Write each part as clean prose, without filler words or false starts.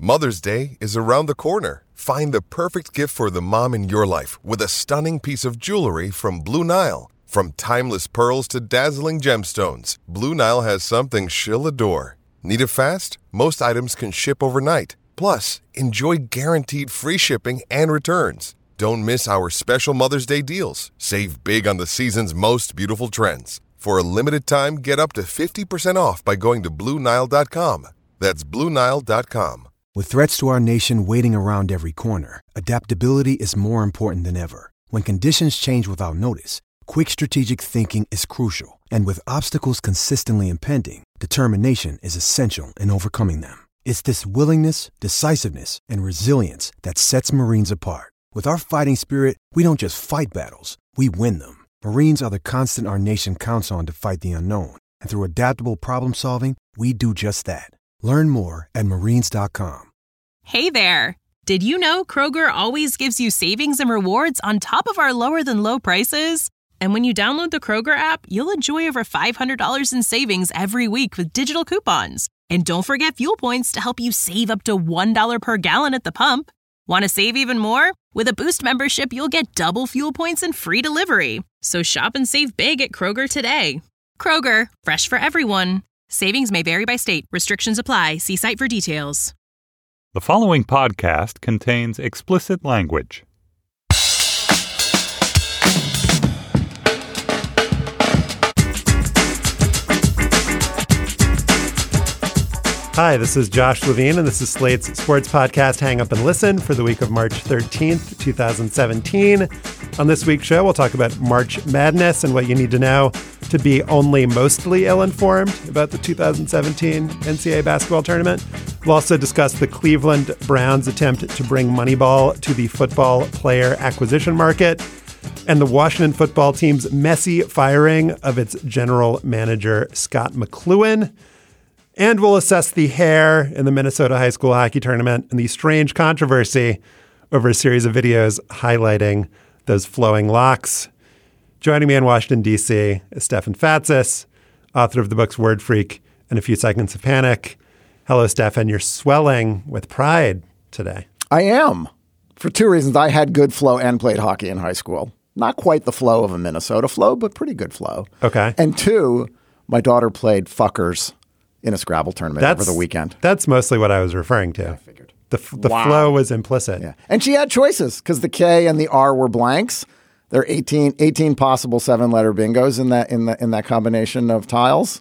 Mother's Day is around the corner. Find the perfect gift for the mom in your life with a stunning piece of jewelry from Blue Nile. From timeless pearls to dazzling gemstones, Blue Nile has something she'll adore. Need it fast? Most items can ship overnight. Plus, enjoy guaranteed free shipping and returns. Don't miss our special Mother's Day deals. Save big on the season's most beautiful trends. For a limited time, get up to 50% off by going to BlueNile.com. That's BlueNile.com. With threats to our nation waiting around every corner, adaptability is more important than ever. When conditions change without notice, quick strategic thinking is crucial. And with obstacles consistently impending, determination is essential in overcoming them. It's this willingness, decisiveness, and resilience that sets Marines apart. With our fighting spirit, we don't just fight battles, we win them. Marines are the constant our nation counts on to fight the unknown. And through adaptable problem solving, we do just that. Learn more at marines.com. Hey there! Did you know Kroger always gives you savings and rewards on top of our lower-than-low prices? And when you download the Kroger app, you'll enjoy over $500 in savings every week with digital coupons. And don't forget fuel points to help you save up to $1 per gallon at the pump. Want to save even more? With a Boost membership, you'll get double fuel points and free delivery. So shop and save big at Kroger today. Kroger, fresh for everyone. Savings may vary by state. Restrictions apply. See site for details. The following podcast contains explicit language. Hi, this is Josh Levine, and this is Slate's sports podcast, Hang Up and Listen, for the week of March 13th, 2017. On this week's show, we'll talk about March Madness and what you need to know to be only mostly ill-informed about the 2017 NCAA basketball tournament. We'll also discuss the Cleveland Browns' attempt to bring Moneyball to the football player acquisition market and the Washington football team's messy firing of its general manager, Scott McCloughan. And we'll assess the hair in the Minnesota high school hockey tournament and the strange controversy over a series of videos highlighting those flowing locks. Joining me in Washington, D.C. is Stefan Fatsis, author of the books Word Freak and A Few Seconds of Panic. Hello, Stefan. You're swelling with pride today. I am. For two reasons. I had good flow and played hockey in high school. Not quite the flow of a Minnesota flow, but pretty good flow. Okay. And two, my daughter played fuckers in a Scrabble tournament over the weekend. That's mostly what I was referring to. I figured. The flow was implicit. Yeah. And she had choices because the K and the R were blanks. There are 18 possible 7-letter bingos in that combination of tiles.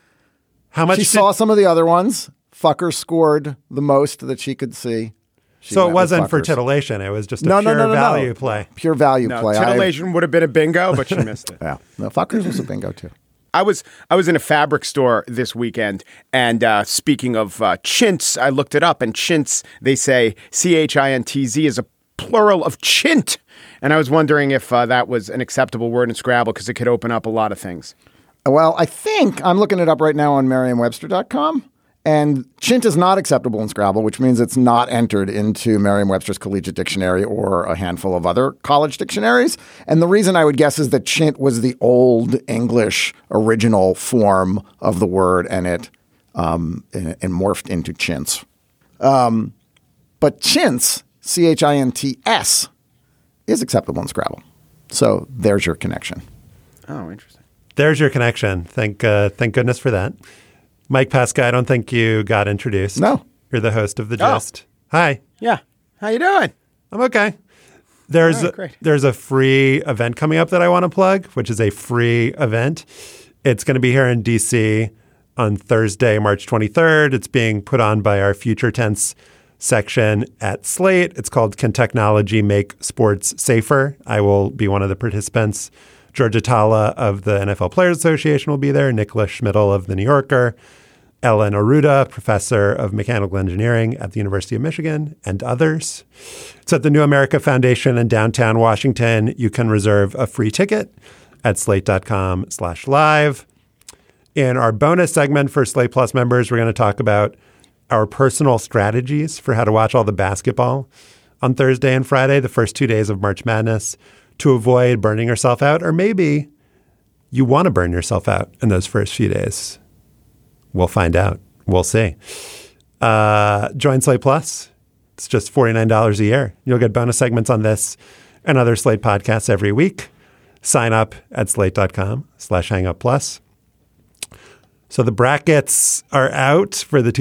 How much? She saw some of the other ones. Fucker scored the most that she could see. So it wasn't for titillation. It was just a pure value play. Pure value play. Titillation would have been a bingo, but she missed it. Yeah. No, fuckers was a bingo too. I was in a fabric store this weekend, and speaking of chintz, I looked it up, and chintz, they say CHINTZ is a plural of chint. And I was wondering if that was an acceptable word in Scrabble because it could open up a lot of things. Well, I think I'm looking it up right now on Merriam-Webster.com. And chint is not acceptable in Scrabble, which means it's not entered into Merriam-Webster's Collegiate Dictionary or a handful of other college dictionaries. And the reason I would guess is that chint was the old English original form of the word, and it morphed into chintz. But chintz, CHINTS, is acceptable in Scrabble. So there's your connection. Oh, interesting. There's your connection. Thank goodness for that. Mike Pesca, I don't think you got introduced. No. You're the host of The Gist. Hi. Yeah. How you doing? I'm okay. There's a free event coming up that I want to plug, which is a free event. It's going to be here in D.C. on Thursday, March 23rd. It's being put on by our Future Tense section at Slate. It's called Can Technology Make Sports Safer? I will be one of the participants. Georgia Tala of the NFL Players Association will be there. Nicholas Schmidl of The New Yorker. Ellen Aruda, professor of mechanical engineering at the University of Michigan, and others. It's at the New America Foundation in downtown Washington. You can reserve a free ticket at slate.com/live. In our bonus segment for Slate Plus members, we're going to talk about our personal strategies for how to watch all the basketball on Thursday and Friday, the first 2 days of March Madness, to avoid burning yourself out. Or maybe you want to burn yourself out in those first few days. We'll find out. We'll see. Join Slate Plus. It's just $49 a year. You'll get bonus segments on this and other Slate podcasts every week. Sign up at slate.com/hangupplus. So the brackets are out for the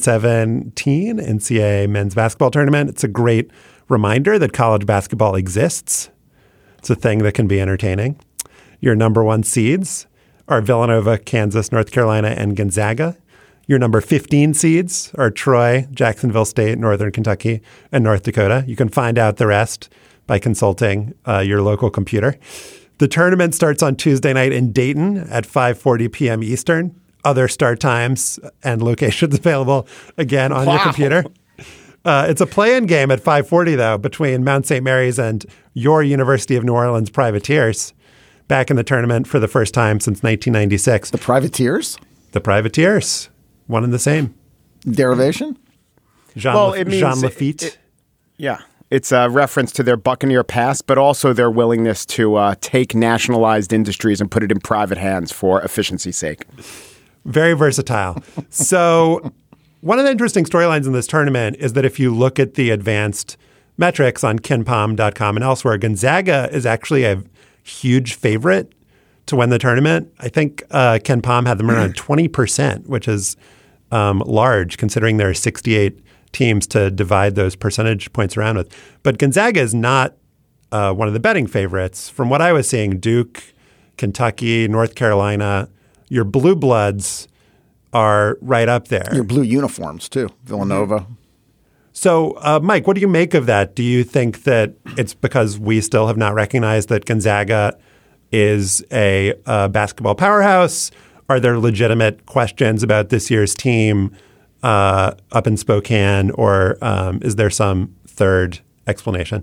2017 NCAA men's basketball tournament. It's a great reminder that college basketball exists. It's a thing that can be entertaining. Your number 1 seeds are Villanova, Kansas, North Carolina, and Gonzaga. Your number 15 seeds are Troy, Jacksonville State, Northern Kentucky, and North Dakota. You can find out the rest by consulting your local computer. The tournament starts on Tuesday night in Dayton at 5:40 p.m. Eastern. Other start times and locations available, again, on your computer. It's a play-in game at 5:40, though, between Mount St. Mary's and your University of New Orleans Privateers, back in the tournament for the first time since 1996. The Privateers? The Privateers. One and the same. Derivation? Jean Lafitte. Yeah. It's a reference to their Buccaneer past, but also their willingness to take nationalized industries and put it in private hands for efficiency's sake. Very versatile. So one of the interesting storylines in this tournament is that if you look at the advanced metrics on KenPom.com and elsewhere, Gonzaga is actually a huge favorite to win the tournament. I think KenPom had them around 20%, which is large considering there are 68 teams to divide those percentage points around with. But Gonzaga is not one of the betting favorites. From what I was seeing, Duke, Kentucky, North Carolina, your blue bloods are right up there. Your blue uniforms, too. Villanova. So, Mike, what do you make of that? Do you think that it's because we still have not recognized that Gonzaga is a basketball powerhouse? Are there legitimate questions about this year's team up in Spokane, or is there some third explanation?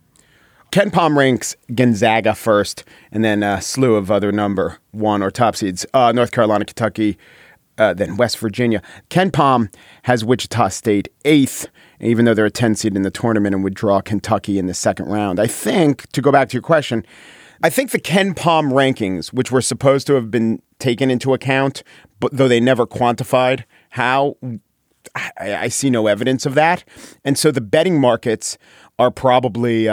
KenPom ranks Gonzaga first, and then a slew of other number 1 or top seeds, North Carolina, Kentucky, then West Virginia. KenPom has Wichita State 8th, even though they're a 10 seed in the tournament and would draw Kentucky in the second round. I think, to go back to your question, I think the KenPom rankings, which were supposed to have been taken into account, but though they never quantified how, I see no evidence of that. And so the betting markets are probably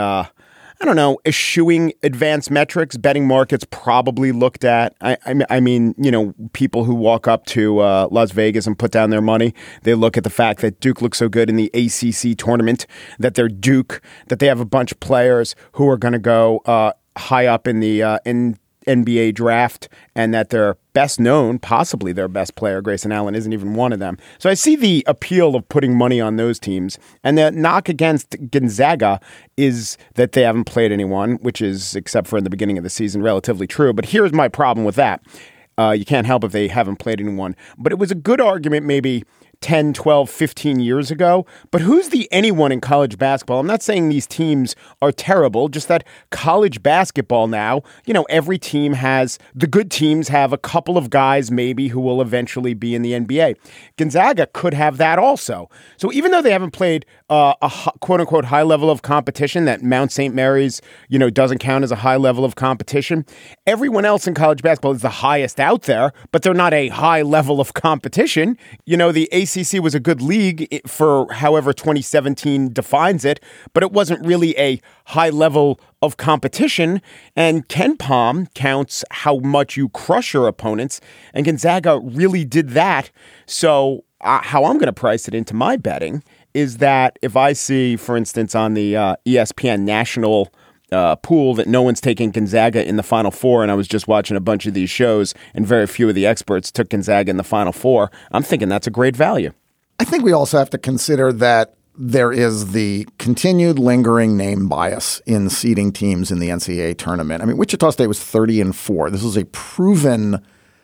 eschewing advanced metrics. Betting markets probably looked at, I mean, people who walk up to Las Vegas and put down their money, they look at the fact that Duke looks so good in the ACC tournament, that they're Duke, that they have a bunch of players who are going to go high up in the NBA draft, and that their best known, possibly their best player, Grayson Allen, isn't even one of them. So I see the appeal of putting money on those teams. And the knock against Gonzaga is that they haven't played anyone, which is, except for in the beginning of the season, relatively true. But here's my problem with that. You can't help if they haven't played anyone. But it was a good argument maybe 10, 12, 15 years ago. But who's the anyone in college basketball? I'm not saying these teams are terrible, just that college basketball now, every team has, the good teams have a couple of guys maybe who will eventually be in the NBA. Gonzaga could have that also. So even though they haven't played a quote unquote high level of competition, that Mount St. Mary's, doesn't count as a high level of competition, everyone else in college basketball is the highest out there, but they're not a high level of competition. The ACC was a good league for however 2017 defines it, but it wasn't really a high level of competition. And KenPom counts how much you crush your opponents, and Gonzaga really did that. So how I'm going to price it into my betting is that if I see, for instance, on the ESPN national pool that no one's taking Gonzaga in the Final Four, and I was just watching a bunch of these shows and very few of the experts took Gonzaga in the Final Four, I'm thinking that's a great value. I think we also have to consider that there is the continued lingering name bias in seeding teams in the NCAA tournament. I mean, Wichita State was 30-4. This was a proven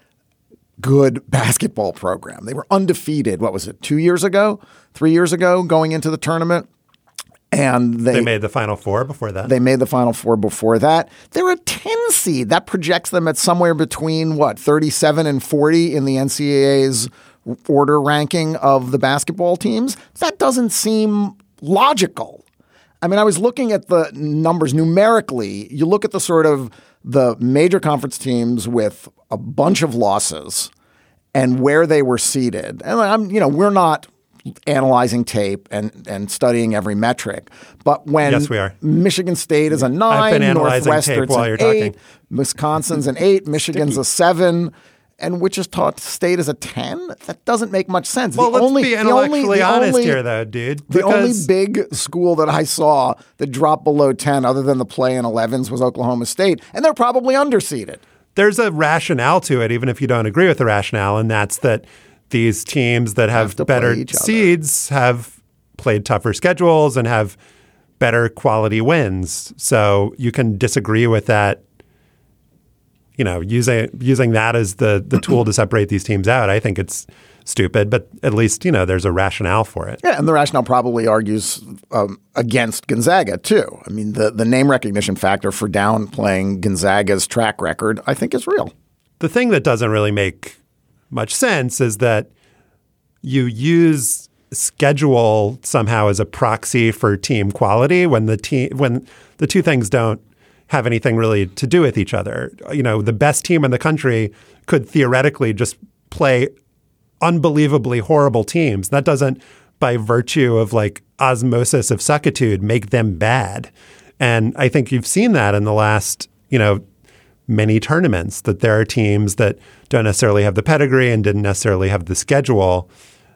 good basketball program. They were undefeated. What was it? 3 years ago, going into the tournament. And they made the Final Four before that. They made the Final Four before that. They're a 10 seed. That projects them at somewhere between, 37 and 40 in the NCAA's order ranking of the basketball teams. That doesn't seem logical. I mean, I was looking at the numbers numerically. You look at the sort of the major conference teams with a bunch of losses and where they were seated. And we're not analyzing tape and studying every metric. But when yes, we are. Michigan State is a 9, I've been analyzing Northwestern's tape while you're an 8, talking. Wisconsin's an 8, Michigan's a 7, and Wichita State is a 10? That doesn't make much sense. Well, let's be intellectually honest here, though, dude. The only big school that I saw that dropped below 10 other than the play in 11s was Oklahoma State, and they're probably underseeded. There's a rationale to it, even if you don't agree with the rationale, and that's that these teams that have better seeds have played tougher schedules and have better quality wins. So you can disagree with that, using that as the tool to separate these teams out. I think it's stupid, but at least, there's a rationale for it. Yeah, and the rationale probably argues against Gonzaga, too. I mean, the name recognition factor for downplaying Gonzaga's track record, I think, is real. The thing that doesn't really make much sense is that you use schedule somehow as a proxy for team quality when the two things don't have anything really to do with each other. The best team in the country could theoretically just play unbelievably horrible teams. That doesn't, by virtue of osmosis of suckitude, make them bad. And I think you've seen that in the last, many tournaments, that there are teams that don't necessarily have the pedigree and didn't necessarily have the schedule.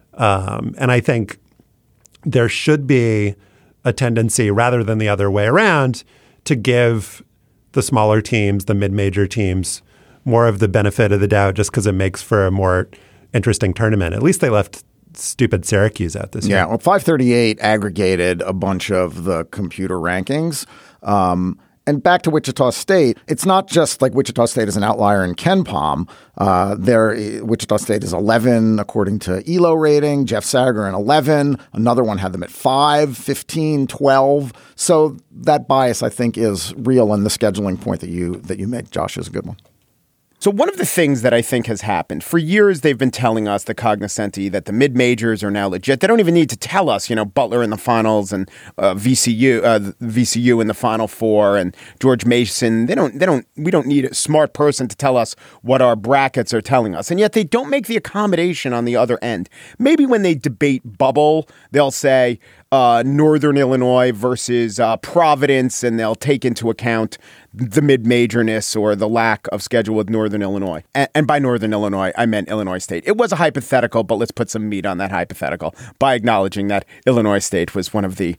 And I think there should be a tendency, rather than the other way around, to give the smaller teams, the mid-major teams, more of the benefit of the doubt just because it makes for a more interesting tournament. At least they left stupid Syracuse out this year. Yeah, well, 538 aggregated a bunch of the computer rankings. And back to Wichita State, it's not just like Wichita State is an outlier in KenPom. Wichita State is 11 according to ELO rating. Jeff Sagarin 11. Another one had them at 5, 15, 12. So that bias, I think, is real. And the scheduling point that you make, Josh, is a good one. So one of the things that I think has happened, for years they've been telling us, the cognoscenti, that the mid-majors are now legit. They don't even need to tell us, Butler in the finals and VCU in the Final Four and George Mason. We don't need a smart person to tell us what our brackets are telling us. And yet they don't make the accommodation on the other end. Maybe when they debate bubble, they'll say Northern Illinois versus Providence, and they'll take into account the mid-majorness or the lack of schedule with Northern Illinois. And by Northern Illinois, I meant Illinois State. It was a hypothetical, but let's put some meat on that hypothetical by acknowledging that Illinois State was one of the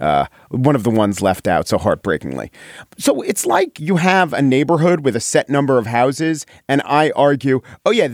ones left out so heartbreakingly. So it's like you have a neighborhood with a set number of houses, and I argue, oh yeah,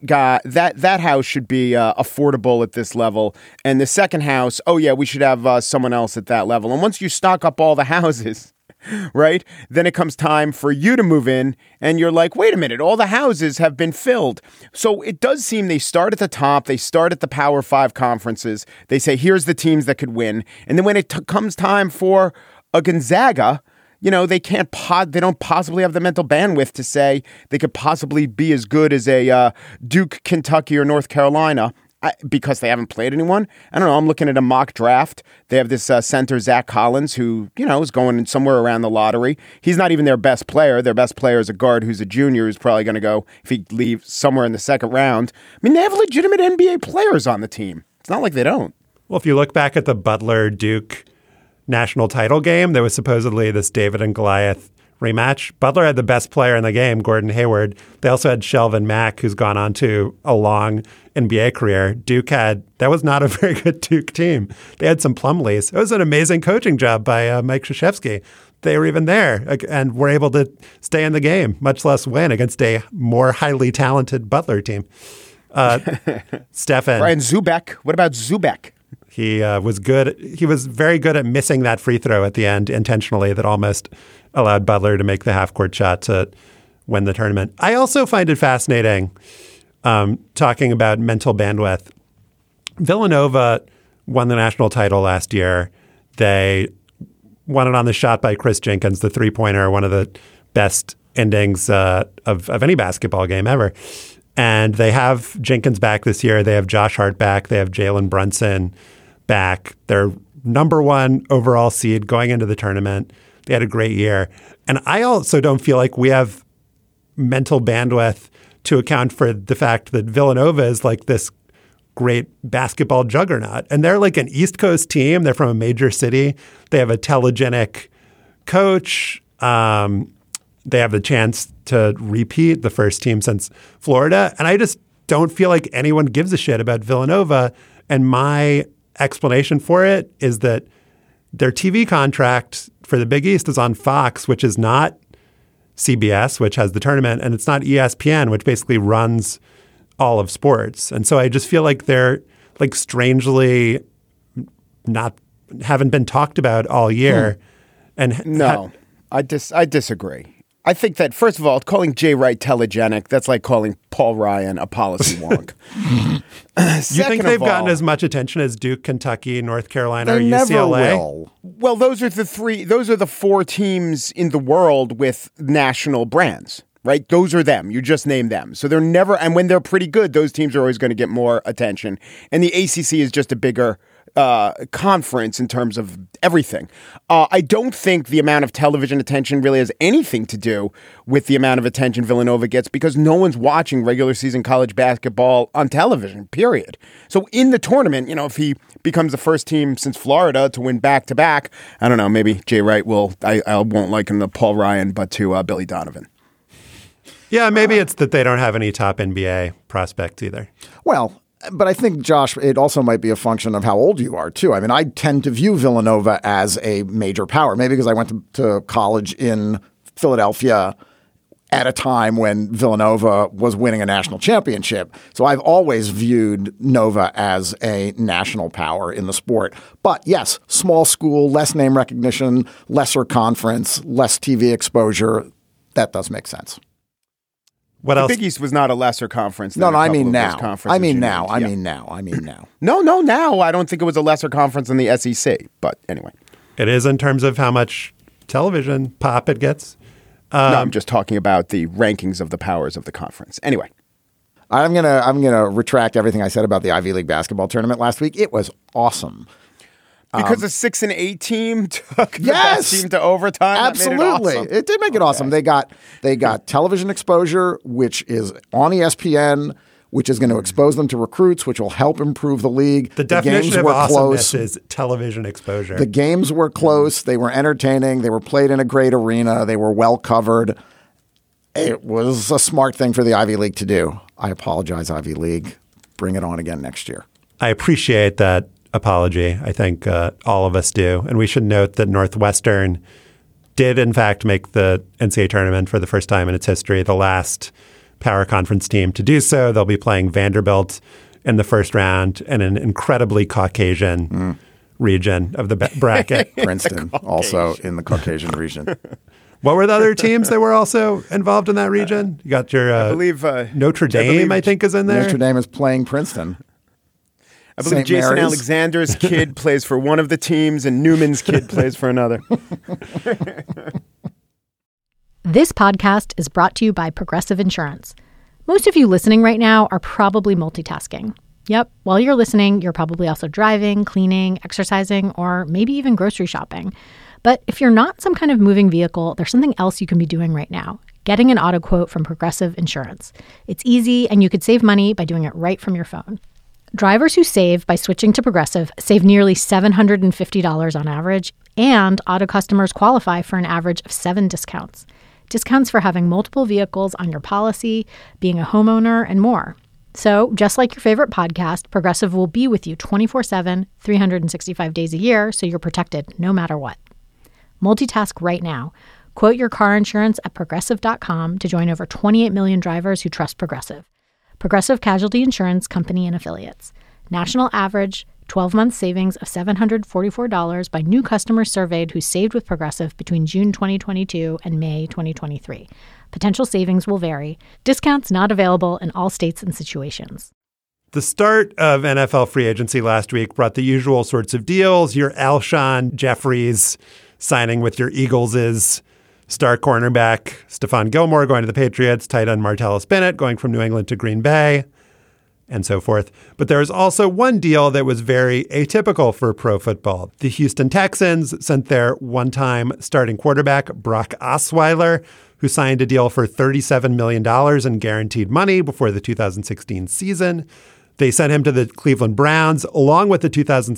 that house should be affordable at this level, and the second house, oh yeah, we should have someone else at that level. And once you stock up all the houses, right, then it comes time for you to move in, and you're like, wait a minute, all the houses have been filled. So it does seem they start at the top, they start at the Power 5 conferences, they say, here's the teams that could win, and then when it comes time for a Gonzaga, they don't possibly have the mental bandwidth to say they could possibly be as good as a Duke, Kentucky, or North Carolina. Because they haven't played anyone. I don't know. I'm looking at a mock draft. They have this center, Zach Collins, who, is going somewhere around the lottery. He's not even their best player. Their best player is a guard who's a junior who's probably going to go, if he leaves, somewhere in the second round. I mean, they have legitimate NBA players on the team. It's not like they don't. Well, if you look back at the Butler-Duke national title game, there was supposedly this David and Goliath rematch. Butler had the best player in the game, Gordon Hayward. They also had Shelvin Mack, who's gone on to a long NBA career. That was not a very good Duke team. They had some Plumlees. It was an amazing coaching job by Mike Krzyzewski. They were even there and were able to stay in the game, much less win against a more highly talented Butler team. Stefan. Brian Zubek. What about Zubek? He was good. He was very good at missing that free throw at the end intentionally that almost allowed Butler to make the half-court shot to win the tournament. I also find it fascinating talking about mental bandwidth. Villanova won the national title last year. They won it on the shot by Chris Jenkins, the three-pointer, one of the best endings of any basketball game ever. And they have Jenkins back this year. They have Josh Hart back. They have Jalen Brunson back. They're number one overall seed going into the tournament. They had a great year. And I also don't feel like we have mental bandwidth to account for the fact that Villanova is like this great basketball juggernaut. And they're like an East Coast team. They're from a major city. They have a telegenic coach. They have the chance to repeat the first team since Florida. And I just don't feel like anyone gives a shit about Villanova. And my explanation for it is that their TV contract for the Big East is on Fox, which is not CBS, which has the tournament, and it's not ESPN, which basically runs all of sports. And so I just feel like they're like strangely haven't been talked about all year. And no, I disagree. I think that, first of all, calling Jay Wright telegenic, that's like calling Paul Ryan a policy wonk. You think they've gotten as much attention as Duke, Kentucky, North Carolina, or UCLA? Never will. Well, those are the four teams in the world with national brands, right? Those are them. You just name them. So they're never, and when they're pretty good, those teams are always going to get more attention. And the ACC is just a bigger conference in terms of everything. I don't think the amount of television attention really has anything to do with the amount of attention Villanova gets, because no one's watching regular season college basketball on television, period. So in the tournament, if he becomes the first team since Florida to win back-to-back, I don't know, maybe Jay Wright will, I won't liken to Paul Ryan, but to Billy Donovan. Yeah, maybe it's that they don't have any top NBA prospects either. Well, but I think, Josh, it also might be a function of how old you are, too. I mean, I tend to view Villanova as a major power, maybe because I went to college in Philadelphia at a time when Villanova was winning a national championship. So I've always viewed Nova as a national power in the sport. But yes, small school, less name recognition, lesser conference, less TV exposure. That does make sense. What else? The Big East was not a lesser conference. No, I mean now. I mean now. No, now. I don't think it was a lesser conference than the SEC. But anyway. It is in terms of how much television pop it gets. No, I'm just talking about the rankings of the powers of the conference. Anyway. I'm gonna retract everything I said about the Ivy League basketball tournament last week. It was awesome. Because a 6 and 8 team took the best team to overtime. Absolutely. That made it awesome. It did make it awesome. They got television exposure, which is on ESPN, which is going to expose them to recruits, which will help improve the league. The definition of awesomeness is television exposure. The games were close. They were entertaining. They were played in a great arena. They were well covered. It was a smart thing for the Ivy League to do. I apologize, Ivy League. Bring it on again next year. I appreciate that apology. I think all of us do. And we should note that Northwestern did, in fact, make the NCAA tournament for the first time in its history, the last power conference team to do so. They'll be playing Vanderbilt in the first round in an incredibly Caucasian region of the bracket. Princeton, also in the Caucasian region. What were the other teams that were also involved in that region? You got your I believe, Notre Dame, I think, is in there. Notre Dame is playing Princeton. I believe Jason Alexander's kid plays for one of the teams and Newman's kid plays for another. This podcast is brought to you by Progressive Insurance. Most of you listening right now are probably multitasking. Yep, while you're listening, you're probably also driving, cleaning, exercising, or maybe even grocery shopping. But if you're not some kind of moving vehicle, there's something else you can be doing right now. Getting an auto quote from Progressive Insurance. It's easy, and you could save money by doing it right from your phone. Drivers who save by switching to Progressive save nearly $750 on average, and auto customers qualify for an average of 7 discounts. Discounts for having multiple vehicles on your policy, being a homeowner, and more. So, just like your favorite podcast, Progressive will be with you 24/7, 365 days a year, so you're protected no matter what. Multitask right now. Quote your car insurance at Progressive.com to join over 28 million drivers who trust Progressive. Progressive Casualty Insurance Company and Affiliates. National average 12-month savings of $744 by new customers surveyed who saved with Progressive between June 2022 and May 2023. Potential savings will vary. Discounts not available in all states and situations. The start of NFL free agency last week brought the usual sorts of deals. Your Alshon Jeffries signing with your Eagles' star cornerback Stephon Gilmore going to the Patriots, tight end Martellus Bennett going from New England to Green Bay, and so forth. But there was also one deal that was very atypical for pro football. The Houston Texans sent their one-time starting quarterback, Brock Osweiler, who signed a deal for $37 million in guaranteed money before the 2016 season. They sent him to the Cleveland Browns along with the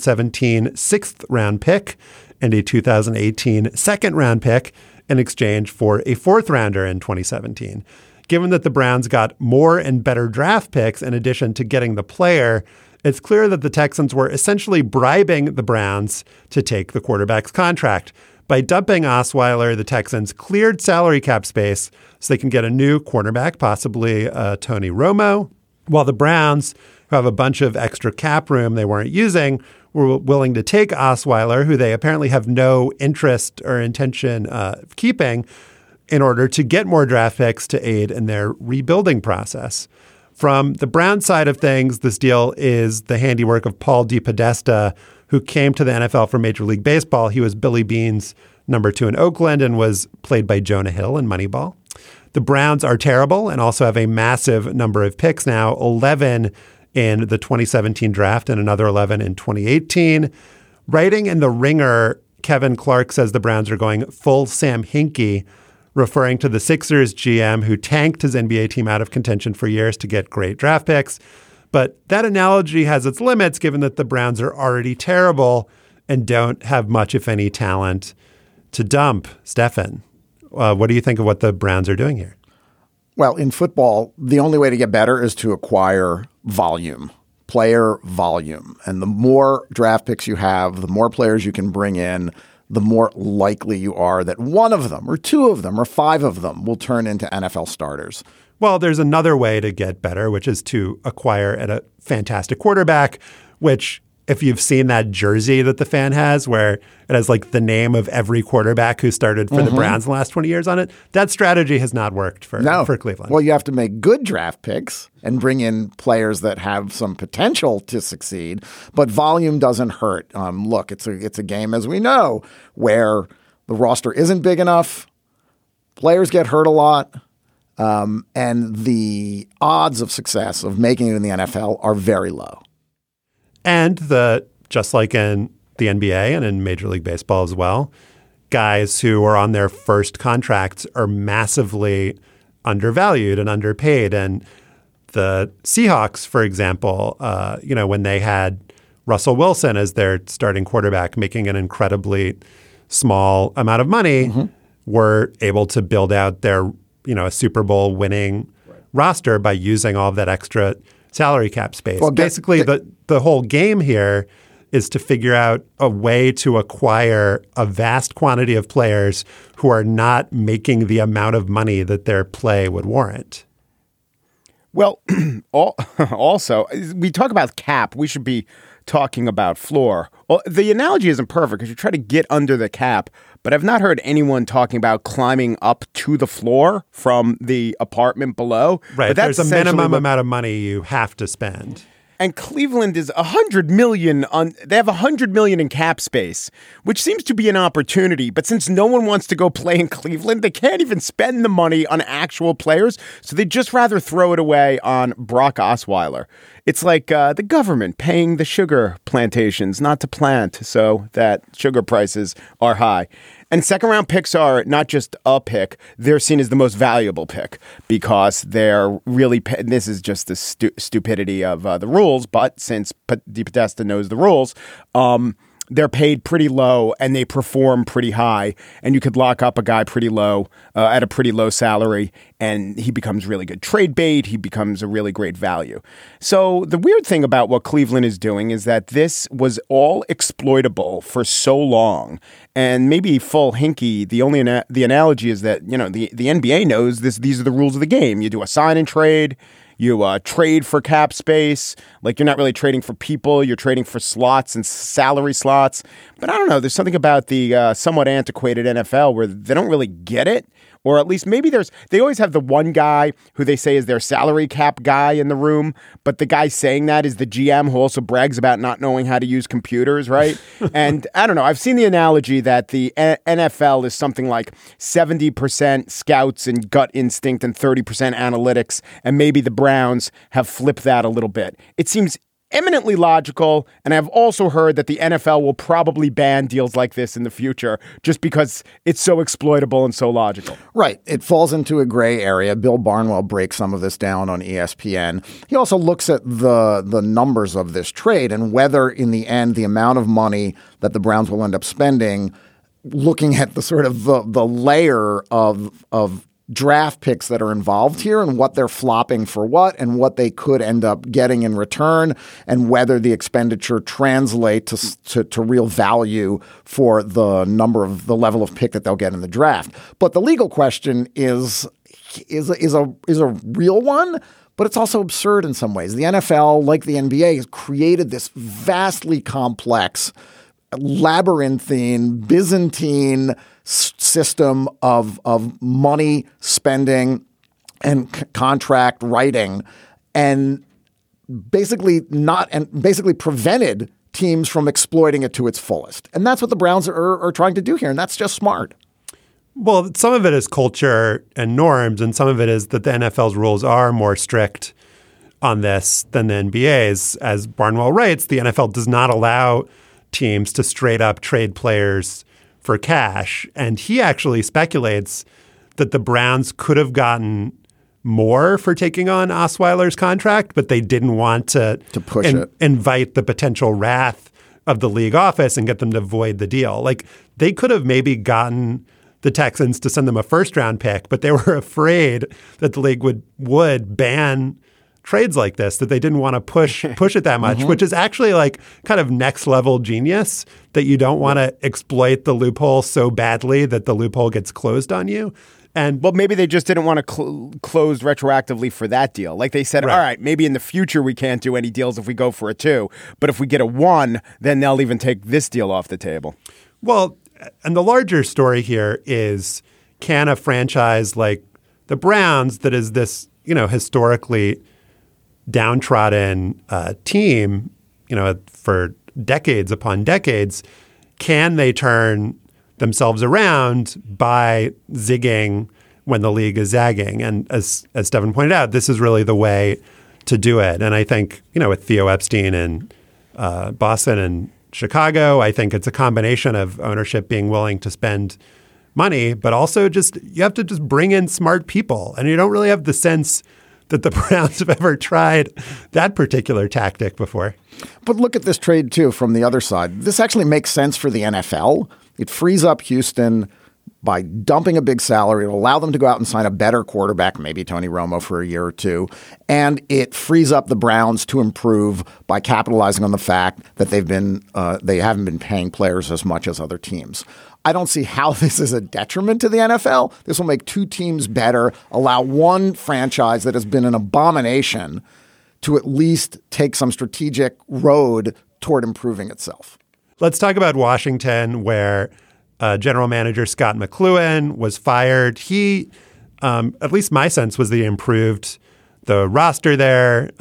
2017 sixth round pick and a 2018 second round pick in exchange for a fourth rounder in 2017. Given that the Browns got more and better draft picks in addition to getting the player, it's clear that the Texans were essentially bribing the Browns to take the quarterback's contract. By dumping Osweiler, the Texans cleared salary cap space so they can get a new cornerback, possibly Tony Romo, while the Browns, who have a bunch of extra cap room they weren't using, were willing to take Osweiler, who they apparently have no interest or intention of keeping, in order to get more draft picks to aid in their rebuilding process. From the Browns side of things, this deal is the handiwork of Paul DePodesta, who came to the NFL from Major League Baseball. He was Billy Beane's number 2 in Oakland and was played by Jonah Hill in Moneyball. The Browns are terrible and also have a massive number of picks now, 11 in the 2017 draft and another 11 in 2018. Writing in The Ringer, Kevin Clark says the Browns are going full Sam Hinkie, referring to the Sixers GM who tanked his NBA team out of contention for years to get great draft picks. But that analogy has its limits given that the Browns are already terrible and don't have much, if any, talent to dump. Stefan, what do you think of what the Browns are doing here? Well, in football, the only way to get better is to acquire volume, player volume. And the more draft picks you have, the more players you can bring in, the more likely you are that one of them or two of them or five of them will turn into NFL starters. Well, there's another way to get better, which is to acquire at a fantastic quarterback, which if you've seen that jersey that the fan has where it has like the name of every quarterback who started for the Browns in the last 20 years on it, that strategy has not worked for Cleveland. Well, you have to make good draft picks and bring in players that have some potential to succeed, but volume doesn't hurt. Look, it's a game, as we know, where the roster isn't big enough, players get hurt a lot, and the odds of success of making it in the NFL are very low. And just like in the NBA and in Major League Baseball as well, guys who are on their first contracts are massively undervalued and underpaid. And the Seahawks, for example, when they had Russell Wilson as their starting quarterback, making an incredibly small amount of money, were able to build out their, a Super Bowl winning roster by using all of that extra salary cap space. Well, basically, the whole game here is to figure out a way to acquire a vast quantity of players who are not making the amount of money that their play would warrant. Well, also, we talk about cap. We should be talking about floor. Well, the analogy isn't perfect because you try to get under the cap, but I've not heard anyone talking about climbing up to the floor from the apartment below. Right. There's a minimum amount of money you have to spend. And Cleveland is $100 million they have $100 million in cap space, which seems to be an opportunity. But since no one wants to go play in Cleveland, they can't even spend the money on actual players. So they'd just rather throw it away on Brock Osweiler. It's like the government paying the sugar plantations not to plant so that sugar prices are high. And second round picks are not just a pick. They're seen as the most valuable pick because they're really this is just the stupidity of the rules. But since DePodesta knows the rules, they're paid pretty low and they perform pretty high. And you could lock up a guy pretty low at a pretty low salary and he becomes really good trade bait. He becomes a really great value. So the weird thing about what Cleveland is doing is that this was all exploitable for so long. And maybe full hinky, the analogy is that, the NBA knows these are the rules of the game. You do a sign and trade. You trade for cap space. Like, you're not really trading for people. You're trading for slots and salary slots. But I don't know. There's something about the somewhat antiquated NFL where they don't really get it. Or at least maybe they always have the one guy who they say is their salary cap guy in the room. But the guy saying that is the GM who also brags about not knowing how to use computers, right? And I don't know. I've seen the analogy that the NFL is something like 70% scouts and gut instinct and 30% analytics. And maybe the Browns have flipped that a little bit. It seems eminently logical. And I've also heard that the NFL will probably ban deals like this in the future just because it's so exploitable and so logical. Right. It falls into a gray area. Bill Barnwell breaks some of this down on ESPN. He also looks at the numbers of this trade and whether in the end the amount of money that the Browns will end up spending, looking at the sort of the layer of draft picks that are involved here and what they're flopping for what and what they could end up getting in return and whether the expenditure translates to real value for the level of pick that they'll get in the draft. But the legal question is a real one, but it's also absurd in some ways. The NFL, like the NBA, has created this vastly complex, labyrinthine, Byzantine system of money spending and contract writing and basically prevented teams from exploiting it to its fullest. And that's what the Browns are trying to do here. And that's just smart. Well, some of it is culture and norms, and some of it is that the NFL's rules are more strict on this than the NBA's. As Barnwell writes, the NFL does not allow teams to straight up trade players for cash. And he actually speculates that the Browns could have gotten more for taking on Osweiler's contract, but they didn't want to push it, invite the potential wrath of the league office and get them to void the deal. Like they could have maybe gotten the Texans to send them a first-round pick, but they were afraid that the league would ban trades like this, that they didn't want to push it that much, which is actually like kind of next level genius, that you don't want to exploit the loophole so badly that the loophole gets closed on you. And well, maybe they just didn't want to close retroactively for that deal. Like they said, all right, maybe in the future we can't do any deals if we go for a 2, but if we get a 1, then they'll even take this deal off the table. Well, and the larger story here is, can a franchise like the Browns that is this, historically downtrodden team, for decades upon decades, can they turn themselves around by zigging when the league is zagging? And as Stefan pointed out, this is really the way to do it. And I think, with Theo Epstein in Boston and Chicago, I think it's a combination of ownership being willing to spend money, but also you have to just bring in smart people. And you don't really have the sense that the Browns have ever tried that particular tactic before. But look at this trade, too, from the other side. This actually makes sense for the NFL. It frees up Houston by dumping a big salary. It'll allow them to go out and sign a better quarterback, maybe Tony Romo for a year or 2. And it frees up the Browns to improve by capitalizing on the fact that they haven't been paying players as much as other teams. I don't see how this is a detriment to the NFL. This will make 2 teams better, allow one franchise that has been an abomination to at least take some strategic road toward improving itself. Let's talk about Washington, where general manager Scott McCloughan was fired. He, at least my sense was that he improved the roster there.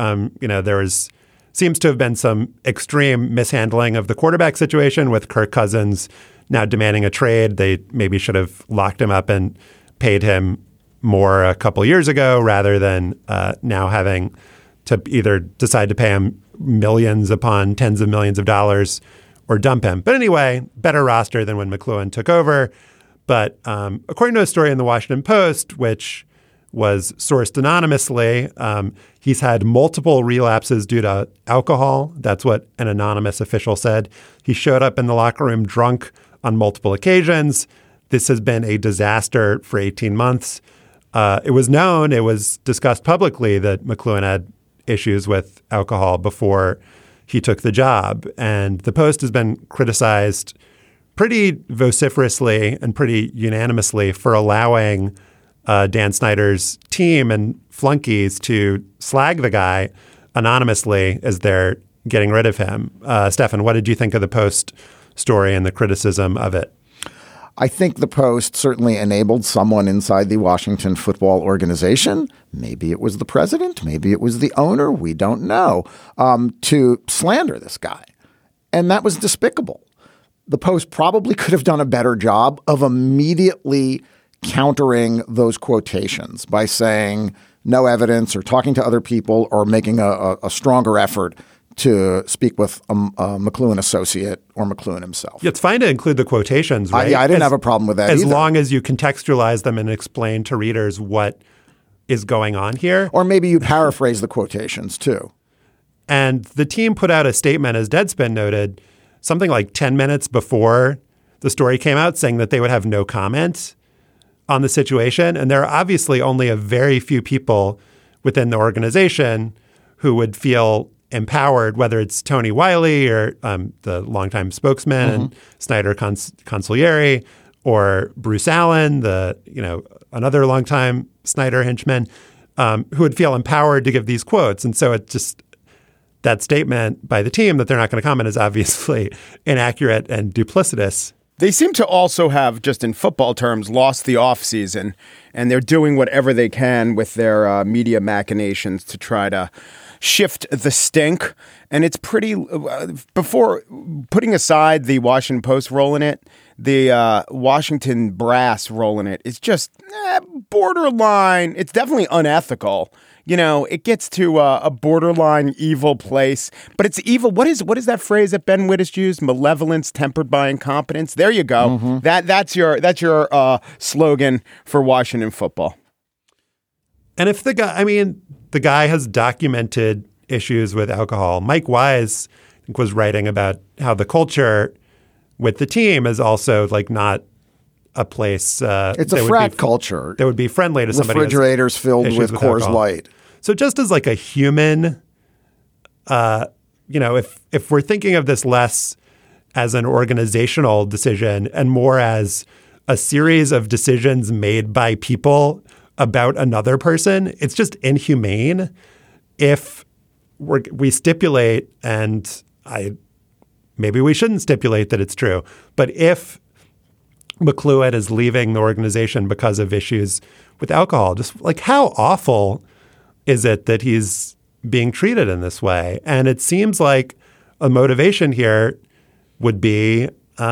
Seems to have been some extreme mishandling of the quarterback situation with Kirk Cousins now demanding a trade. They maybe should have locked him up and paid him more a couple years ago rather than now having to either decide to pay him millions upon tens of millions of dollars or dump him. But anyway, better roster than when McCloughan took over. But according to a story in the Washington Post, which was sourced anonymously, he's had multiple relapses due to alcohol. That's what an anonymous official said. He showed up in the locker room drunk on multiple occasions. This has been a disaster for 18 months. It was discussed publicly that McCloughan had issues with alcohol before he took the job. And the Post has been criticized pretty vociferously and pretty unanimously for allowing Dan Snyder's team and flunkies to slag the guy anonymously as they're getting rid of him. Stefan, what did you think of the Post story and the criticism of it? I think the Post certainly enabled someone inside the Washington football organization, maybe it was the president, maybe it was the owner, we don't know, to slander this guy. And that was despicable. The Post probably could have done a better job of immediately countering those quotations by saying no evidence or talking to other people or making a stronger effort to speak with a McLuhan associate or McLuhan himself. Yeah, it's fine to include the quotations, right? I didn't have a problem with that as either. long as you contextualize them and explain to readers what is going on here. Or maybe you paraphrase the quotations too. And the team put out a statement, as Deadspin noted, something like 10 minutes before the story came out, saying that they would have no comment on the situation. And there are obviously only a very few people within the organization who would feel empowered, whether it's Tony Wiley or the longtime spokesman and Snyder Consigliere, or Bruce Allen, another longtime Snyder henchman, who would feel empowered to give these quotes. And so it's just that statement by the team that they're not going to comment is obviously inaccurate and duplicitous. They seem to also have, just in football terms, lost the offseason, and they're doing whatever they can with their media machinations to try to shift the stink. And it's pretty, before putting aside the Washington Post role in it, the Washington brass role in it is just borderline. It's definitely unethical. It gets to a borderline evil place, but it's evil. What is that phrase that Ben Wittes used? Malevolence tempered by incompetence. There you go. Mm-hmm. That's your slogan for Washington football. And if the guy has documented issues with alcohol. Mike Wise, I think, was writing about how the culture with the team is also not a place. It's a frat culture that would be friendly to somebody. Refrigerators filled with Coors Light. So just as a human, if we're thinking of this less as an organizational decision and more as a series of decisions made by people about another person, it's just inhumane if we stipulate, and maybe we shouldn't stipulate that it's true, but if McLuhan is leaving the organization because of issues with alcohol, just how awful is it that he's being treated in this way? And it seems like a motivation here would be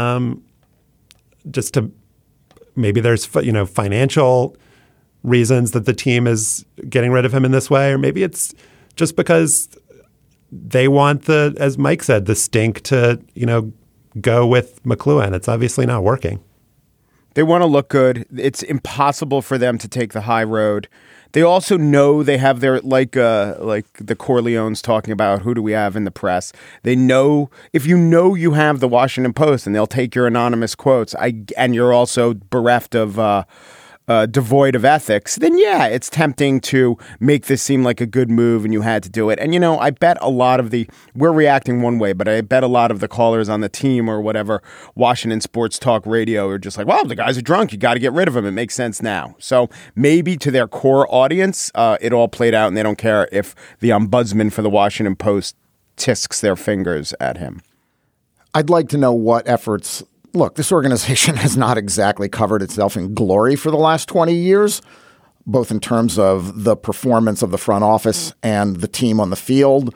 just to maybe there's financial reasons that the team is getting rid of him in this way, or maybe it's just because they want as Mike said, the stink to go with McLuhan. It's obviously not working. They want to look good. It's impossible for them to take the high road. They also know they have their, like the Corleones talking about who do we have in the press. They know, if you have the Washington Post and they'll take your anonymous quotes, and you're also bereft of devoid of ethics, then yeah, it's tempting to make this seem like a good move and you had to do it. And I bet a lot of we're reacting one way, but I bet a lot of the callers on the team or whatever, Washington Sports Talk Radio, are just well, the guy's a drunk, you got to get rid of him. It makes sense now. So maybe to their core audience, it all played out and they don't care if the ombudsman for the Washington Post tisks their fingers at him. I'd like to know what efforts. Look, this organization has not exactly covered itself in glory for the last 20 years, both in terms of the performance of the front office and the team on the field,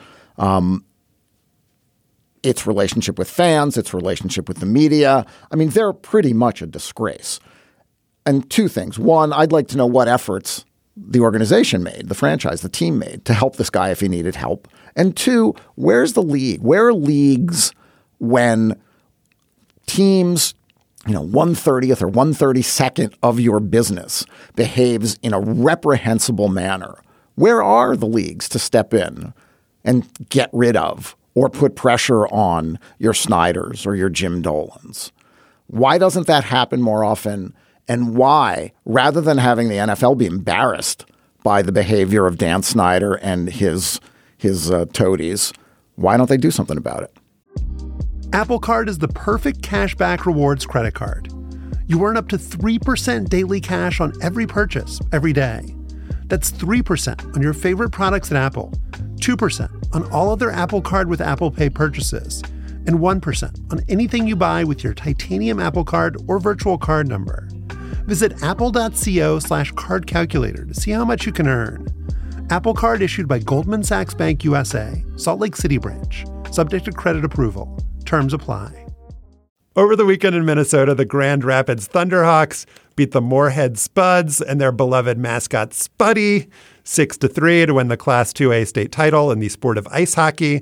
its relationship with fans, its relationship with the media. I mean, they're pretty much a disgrace. And two things. One, I'd like to know what efforts the organization made, the franchise, the team made to help this guy if he needed help. And two, where's the league? Where are leagues when teams, 1/30th or 1/32nd of your business behaves in a reprehensible manner? Where are the leagues to step in and get rid of or put pressure on your Snyders or your Jim Dolans? Why doesn't that happen more often? And why, rather than having the NFL be embarrassed by the behavior of Dan Snyder and his toadies, why don't they do something about it? Apple Card is the perfect cashback rewards credit card. You earn up to 3% daily cash on every purchase, every day. That's 3% on your favorite products at Apple, 2% on all other Apple Card with Apple Pay purchases, and 1% on anything you buy with your titanium Apple Card or virtual card number. Visit apple.co/card calculator to see how much you can earn. Apple Card issued by Goldman Sachs Bank USA, Salt Lake City branch, subject to credit approval. Terms apply. Over the weekend in Minnesota, the Grand Rapids Thunderhawks beat the Moorhead Spuds and their beloved mascot Spuddy 6-3 to win the Class 2A state title in the sport of ice hockey.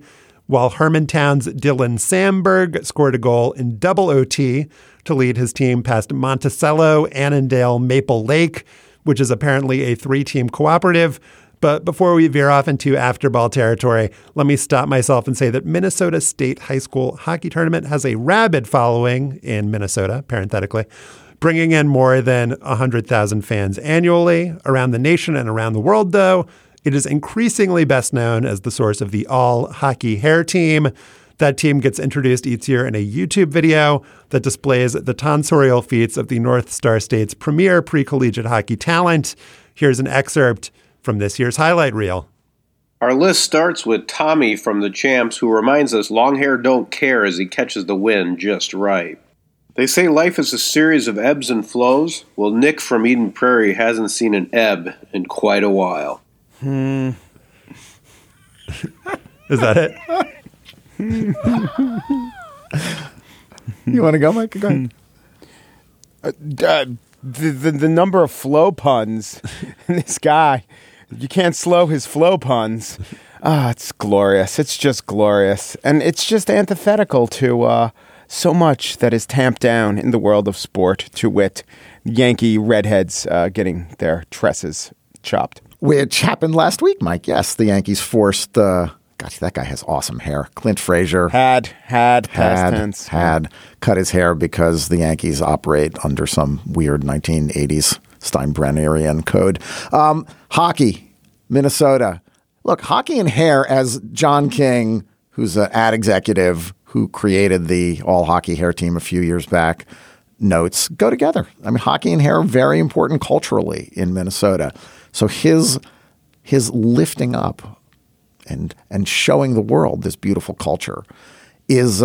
while Hermantown's Dylan Samberg scored a goal in double OT to lead his team past Monticello, Annandale, Maple Lake, which is apparently a 3-team cooperative. But before we veer off into afterball territory, let me stop myself and say that Minnesota State High School Hockey Tournament has a rabid following in Minnesota, parenthetically, bringing in more than 100,000 fans annually. Around the nation and around the world, though, it is increasingly best known as the source of the all-hockey hair team. That team gets introduced each year in a YouTube video that displays the tonsorial feats of the North Star State's premier pre-collegiate hockey talent. Here's an excerpt from this year's highlight reel. Our list starts with Tommy from the Champs, who reminds us long hair don't care as he catches the wind just right. They say life is a series of ebbs and flows. Well, Nick from Eden Prairie hasn't seen an ebb in quite a while. Is that it? You want to go, Mike? Go ahead. The number of flow puns in this guy, you can't slow his flow puns. It's glorious. It's just glorious. And it's just antithetical to so much that is tamped down in the world of sport, to wit, Yankee redheads getting their tresses chopped. Which happened last week, Mike. Yes, the Yankees forced gosh, that guy has awesome hair. Clint Frazier had past tense. Cut his hair because the Yankees operate under some weird 1980s Steinbrennerian code. Hockey, Minnesota. Look, hockey and hair, as John King, who's an ad executive who created the all-hockey hair team a few years back, notes, go together. I mean, hockey and hair are very important culturally in Minnesota. So his lifting up and showing the world this beautiful culture is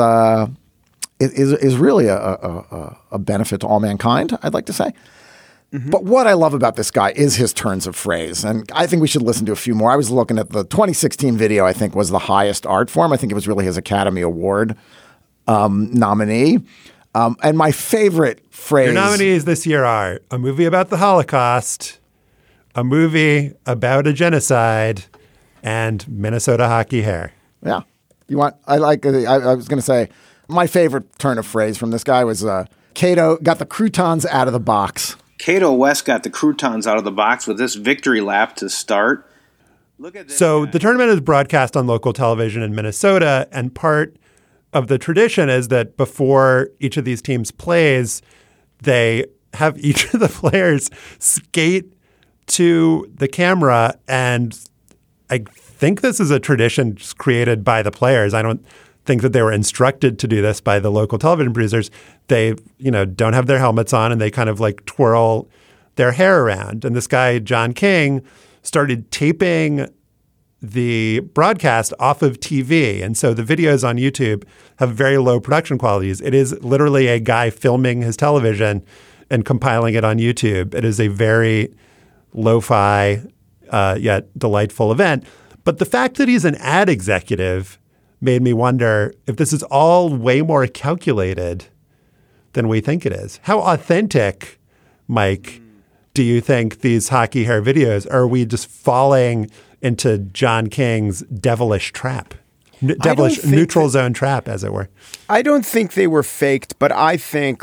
really a benefit to all mankind, I'd like to say. Mm-hmm. But what I love about this guy is his turns of phrase. And I think we should listen to a few more. I was looking at the 2016 video, I think was the highest art form. I think it was really his Academy Award nominee. And my favorite phrase. Your nominees this year are a movie about the Holocaust, a movie about a genocide, and Minnesota hockey hair. Yeah. I was going to say, my favorite turn of phrase from this guy was Cato got the croutons out of the box. Cato West got the croutons out of the box with this victory lap to start. Look at this. So the tournament is broadcast on local television in Minnesota, and part of the tradition is that before each of these teams plays, they have each of the players skate to the camera, and I think this is a tradition just created by the players. I don't think that they were instructed to do this by the local television producers. They, don't have their helmets on, and they kind of like twirl their hair around. And this guy, John King, started taping the broadcast off of TV. And so the videos on YouTube have very low production qualities. It is literally a guy filming his television and compiling it on YouTube. It is a very lo-fi yet delightful event. But the fact that he's an ad executive made me wonder if this is all way more calculated than we think it is. How authentic, Mike, do you think these hockey hair videos are? We just falling into John King's devilish trap? Devilish neutral zone trap, as it were. I don't think they were faked, but I think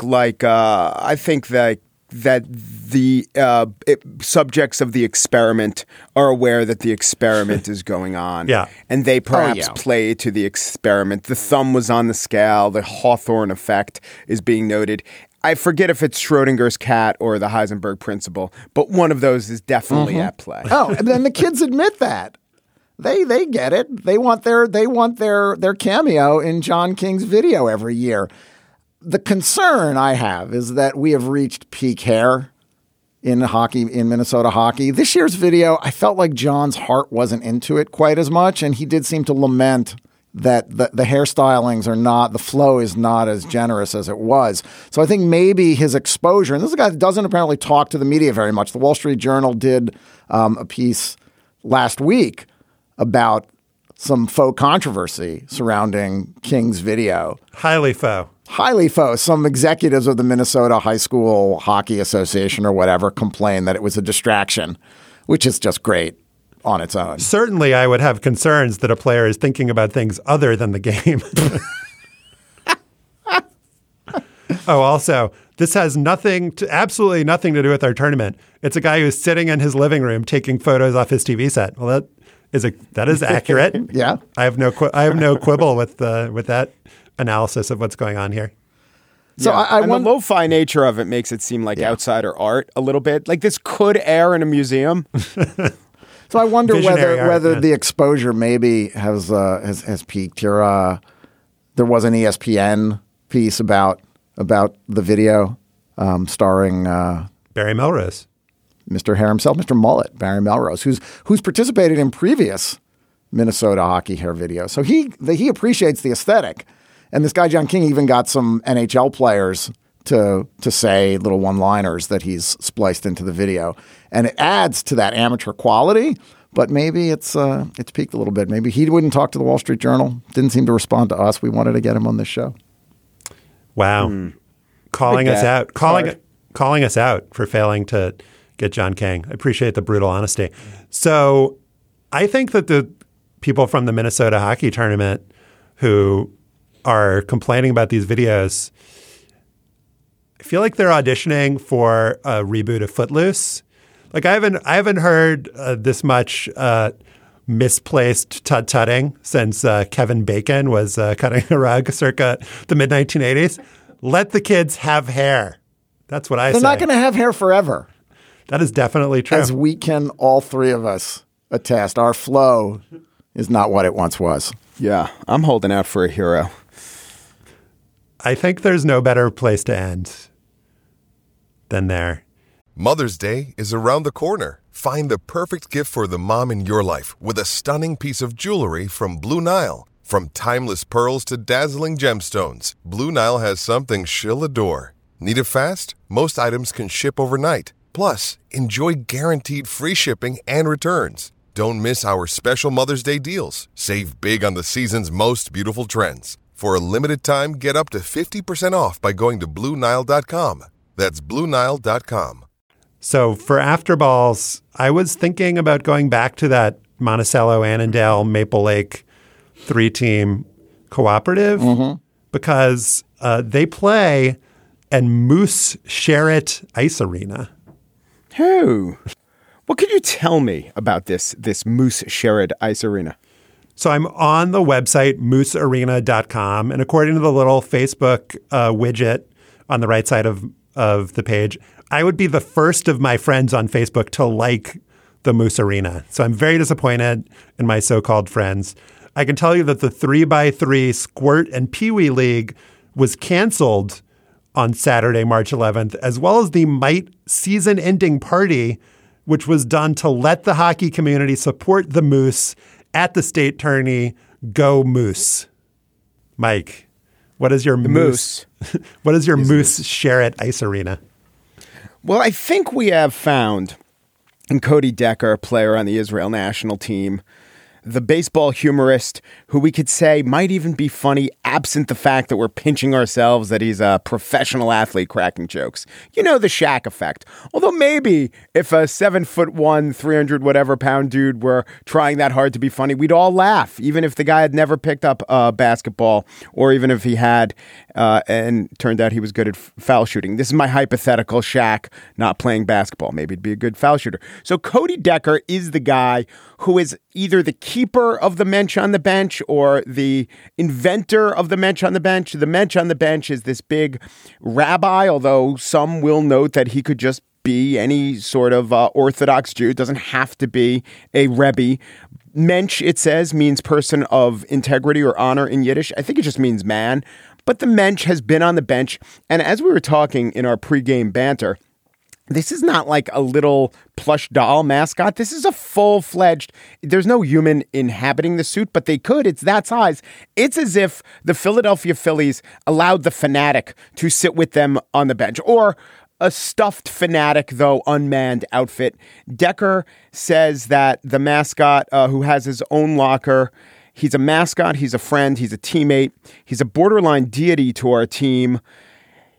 that the subjects of the experiment are aware that the experiment is going on. Yeah. And they perhaps play to the experiment. The thumb was on the scale. The Hawthorne effect is being noted. I forget if it's Schrodinger's cat or the Heisenberg principle, but one of those is definitely at play. Oh, and then the kids admit that. They get it. They want their cameo in John King's video every year. The concern I have is that we have reached peak hair in hockey, in Minnesota hockey. This year's video, I felt like John's heart wasn't into it quite as much, and he did seem to lament that the hairstylings are not, the flow is not as generous as it was. So I think maybe his exposure, and this is a guy that doesn't apparently talk to the media very much. The Wall Street Journal did a piece last week about some faux controversy surrounding King's video. Highly faux. Some executives of the Minnesota High School Hockey Association or whatever complained that it was a distraction, which is just great on its own. Certainly, I would have concerns that a player is thinking about things other than the game. Oh, also, this has absolutely nothing to do with our tournament. It's a guy who's sitting in his living room taking photos off his TV set. Well, that is accurate. Yeah, I have no quibble with that analysis of what's going on here. So I the lo-fi nature of it makes it seem like outsider art a little bit. Like this could air in a museum. So I wonder whether the exposure maybe has peaked. There was an ESPN piece about the video starring Barry Melrose, Mr. Hair himself, Mr. Mullet, Barry Melrose, who's participated in previous Minnesota hockey hair videos. So he appreciates the aesthetic. And this guy, John King, even got some NHL players to say little one-liners that he's spliced into the video. And it adds to that amateur quality, but maybe it's peaked a little bit. Maybe he wouldn't talk to the Wall Street Journal, didn't seem to respond to us. We wanted to get him on this show. Wow. Calling us out for failing to get John King. I appreciate the brutal honesty. So I think that the people from the Minnesota hockey tournament who are complaining about these videos, I feel like they're auditioning for a reboot of Footloose. Like I haven't heard this much misplaced tut-tutting since Kevin Bacon was cutting a rug circa the mid-1980s. Let the kids have hair. That's what I say. They're not going to have hair forever. That is definitely true. As we can, all three of us, attest. Our flow is not what it once was. Yeah, I'm holding out for a hero. I think there's no better place to end than there. Mother's Day is around the corner. Find the perfect gift for the mom in your life with a stunning piece of jewelry from Blue Nile. From timeless pearls to dazzling gemstones, Blue Nile has something she'll adore. Need it fast? Most items can ship overnight. Plus, enjoy guaranteed free shipping and returns. Don't miss our special Mother's Day deals. Save big on the season's most beautiful trends. For a limited time, get up to 50% off by going to BlueNile.com. That's BlueNile.com. So for After Balls, I was thinking about going back to that Monticello, Annandale, Maple Lake 3-team cooperative because they play at Moose Sherritt Ice Arena. Who? What can you tell me about this Moose Sherritt Ice Arena? So I'm on the website, moosearena.com. And according to the little Facebook widget on the right side of the page, I would be the first of my friends on Facebook to like the Moose Arena. So I'm very disappointed in my so-called friends. I can tell you that the 3x3 Squirt and Pee Wee League was canceled on Saturday, March 11th, as well as the Mite season-ending party, which was done to let the hockey community support the Moose at the state tourney. Go Moose. Mike, what is your Moose? What is your Moose Sherritt Ice Arena? Well, I think we have found in Cody Decker, a player on the Israel national team, the baseball humorist who we could say might even be funny absent the fact that we're pinching ourselves that he's a professional athlete cracking jokes. You know, the Shaq effect. Although maybe if a 7'1", 300 whatever pound dude were trying that hard to be funny, we'd all laugh, even if the guy had never picked up basketball or even if he had and turned out he was good at foul shooting. This is my hypothetical Shaq not playing basketball. Maybe he'd be a good foul shooter. So Cody Decker is the guy who is either the keeper of the mensch on the bench or the inventor of the mensch on the bench. The mensch on the bench is this big rabbi, although some will note that he could just be any sort of Orthodox Jew. It doesn't have to be a Rebbe. Mensch, it says, means person of integrity or honor in Yiddish. I think it just means man. But the mensch has been on the bench. And as we were talking in our pregame banter, this is not like a little plush doll mascot. This is a full-fledged, there's no human inhabiting the suit, but they could. It's that size. It's as if the Philadelphia Phillies allowed the Fanatic to sit with them on the bench, or a stuffed Fanatic, though unmanned outfit. Decker says that the mascot who has his own locker, he's a mascot, he's a friend, he's a teammate, he's a borderline deity to our team.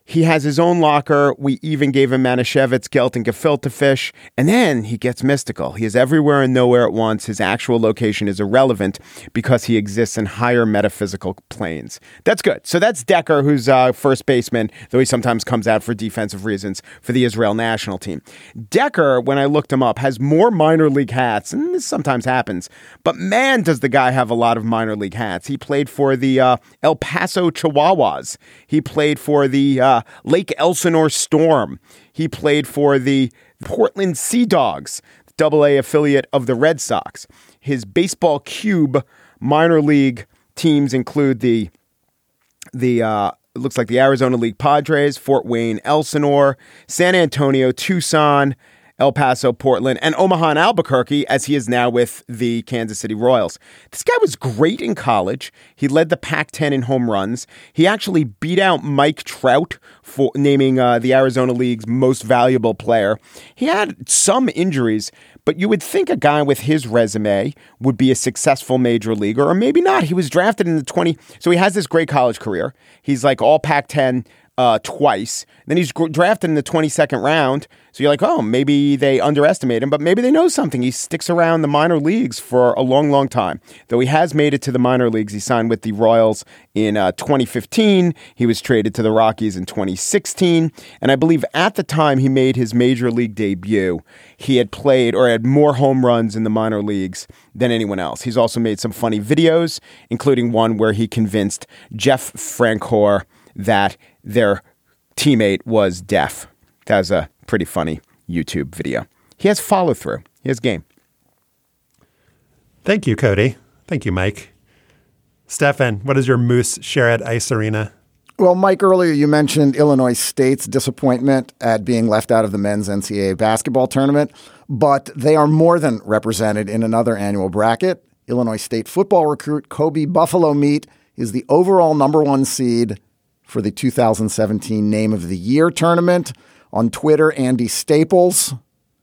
He has his own locker. We even gave him Manischewitz, Gelt, and Gefilte fish. And then he gets mystical. He is everywhere and nowhere at once. His actual location is irrelevant because he exists in higher metaphysical planes. That's good. So that's Decker, who's first baseman, though he sometimes comes out for defensive reasons for the Israel national team. Decker, when I looked him up, has more minor league hats, and this sometimes happens. But man, does the guy have a lot of minor league hats. He played for the El Paso Chihuahuas. He played for the Lake Elsinore Storm. He played for the Portland Sea Dogs, AA affiliate of the Red Sox. His baseball cube minor league teams include the it looks like the Arizona League Padres, Fort Wayne, Elsinore, San Antonio, Tucson, El Paso, Portland, and Omaha and Albuquerque, as he is now with the Kansas City Royals. This guy was great in college. He led the Pac-10 in home runs. He actually beat out Mike Trout for naming the Arizona League's most valuable player. He had some injuries, but you would think a guy with his resume would be a successful major leaguer, or maybe not. He was drafted in the so he has this great college career. He's like all Pac-10 twice. Then he's drafted in the 22nd round. So you're like, oh, maybe they underestimate him, but maybe they know something. He sticks around the minor leagues for a long, long time. Though he has made it to the minor leagues. He signed with the Royals in 2015. He was traded to the Rockies in 2016. And I believe at the time he made his major league debut, he had played or had more home runs in the minor leagues than anyone else. He's also made some funny videos, including one where he convinced Jeff Francoeur that their teammate was deaf. That was a pretty funny YouTube video. He has follow through. He has game. Thank you, Cody. Thank you, Mike. Stefan, what does your Moose share at Ice Arena? Well, Mike, earlier you mentioned Illinois State's disappointment at being left out of the men's NCAA basketball tournament, but they are more than represented in another annual bracket. Illinois State football recruit Kobe Buffalo Meat is the overall #1 seed for the 2017 Name of the Year tournament. On Twitter, Andy Staples,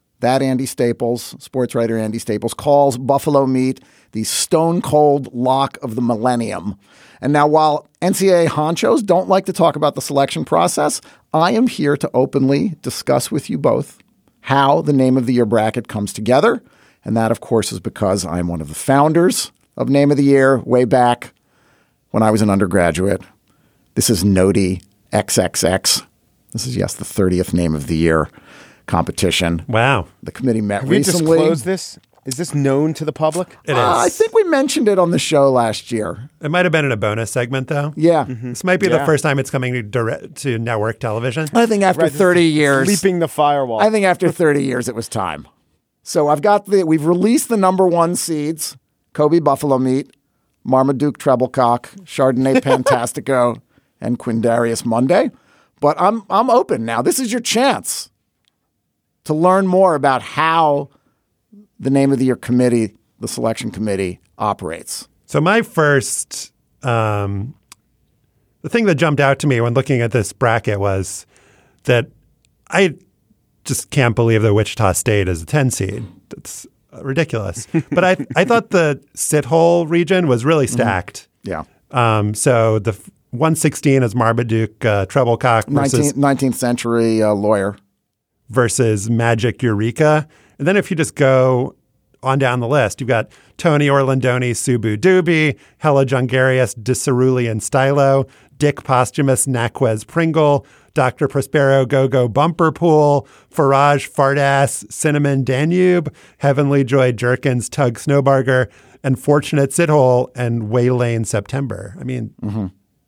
sports writer Andy Staples, calls Buffalo Meat the stone cold lock of the millennium. And now, while NCAA honchos don't like to talk about the selection process, I am here to openly discuss with you both how the Name of the Year bracket comes together. And that, of course, is because I'm one of the founders of Name of the Year way back when I was an undergraduate. This is Noti XXX. This is, yes, the 30th Name of the Year competition. Wow. The committee met Have recently. we disclosed this? Is this known to the public? It is. I think we mentioned it on the show last year. It might have been in a bonus segment, though. Yeah. Mm-hmm. This might be the first time it's coming to network television. I think after 30 years. Leaping the firewall. I think after 30 years, it was time. So we've released the #1 seeds, Kobe Buffalo Meat, Marmaduke Treblecock, Chardonnay Fantastico, and Quindarius Monday. But I'm open now. This is your chance to learn more about how the Name of the Year committee, the selection committee, operates. So my first, the thing that jumped out to me when looking at this bracket was that I just can't believe that Wichita State is a 10 seed. That's ridiculous. But I thought the sit-hole region was really stacked. Mm-hmm. Yeah. So the 116 is Marmaduke Treblecock versus 19th century lawyer versus Magic Eureka. And then if you just go on down the list, you've got Tony Orlandoni, Subu Dubi, Hella Jungarius, Dicerulean Stylo, Dick Posthumous, Naquez Pringle, Dr. Prospero, Go-Go Bumperpool, Faraj Fartass, Cinnamon Danube, Heavenly Joy Jerkins, Tug Snowbarger, and Fortunate Sithole and Waylane September. I mean... Mm-hmm.